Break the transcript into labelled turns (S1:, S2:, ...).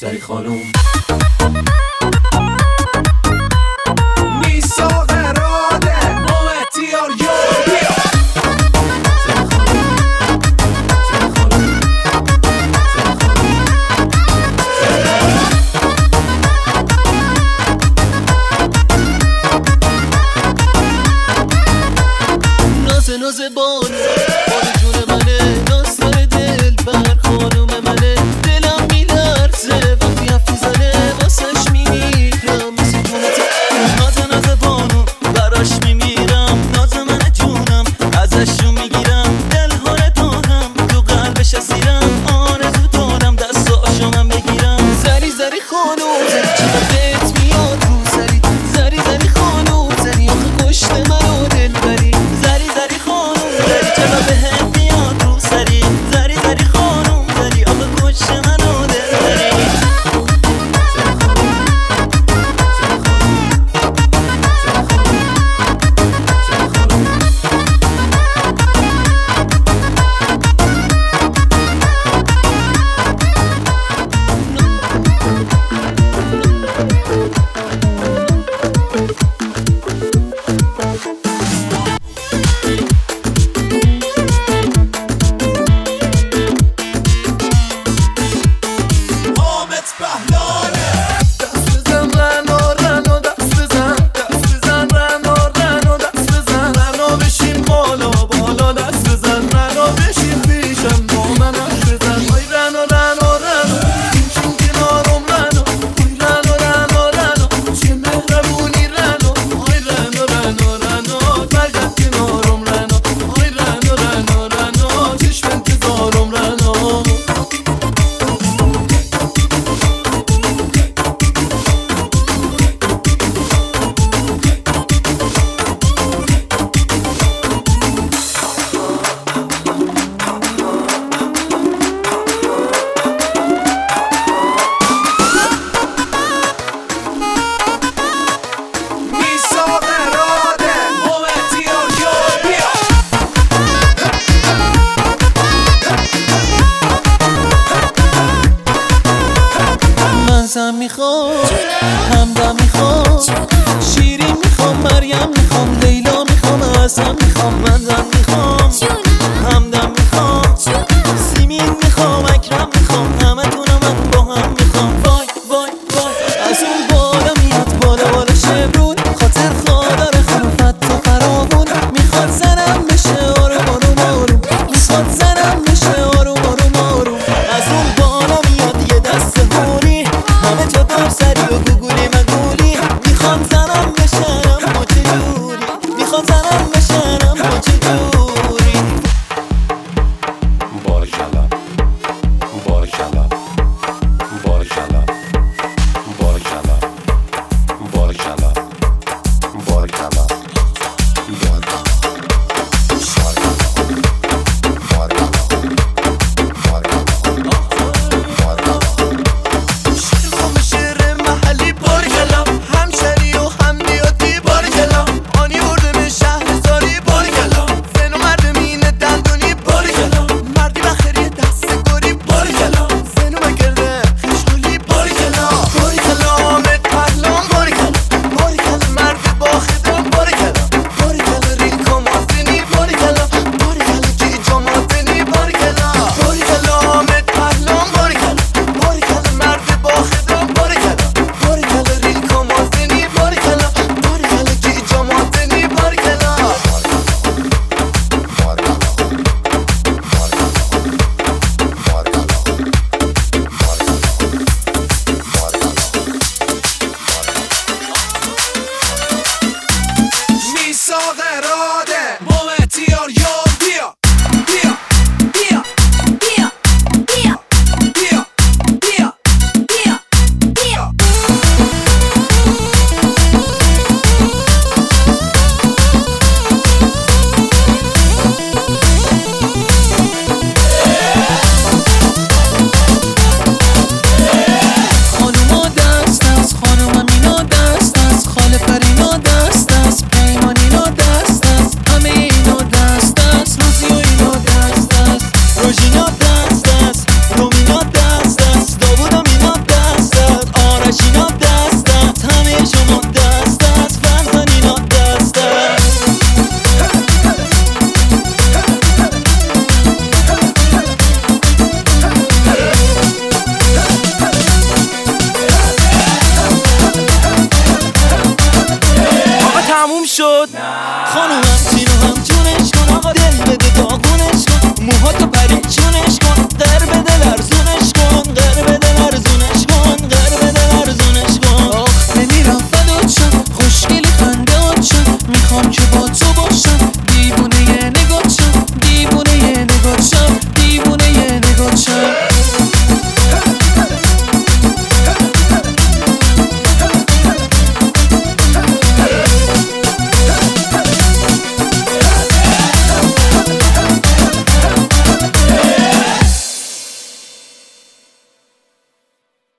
S1: زری خانوم میساق راده موتیار یا بیا
S2: نازه بانو بانو جون منه ناز داره دل بر خانوم منه دلم میلرزه وقتی حرف میزنه واسش میمیرم مثل جونته نازه بانو براش میمیرم ناز منه جونم ازشون میگیرم دلهانه دارم تو قلبش اسیرم آرزو دارم دستاشو من بگیرم زری خانوم زری چرا بهت میاد رو زری زری خانوم زری آخه کشت منو دل بری زری خانوم زری چرا بهت میاد رو سری زری خانوم زری آخه کشت منو دل بری زن میخوام همدم میخوام شیرین میخوام مریم میخوام لیلا میخوام حسن میخوام من زن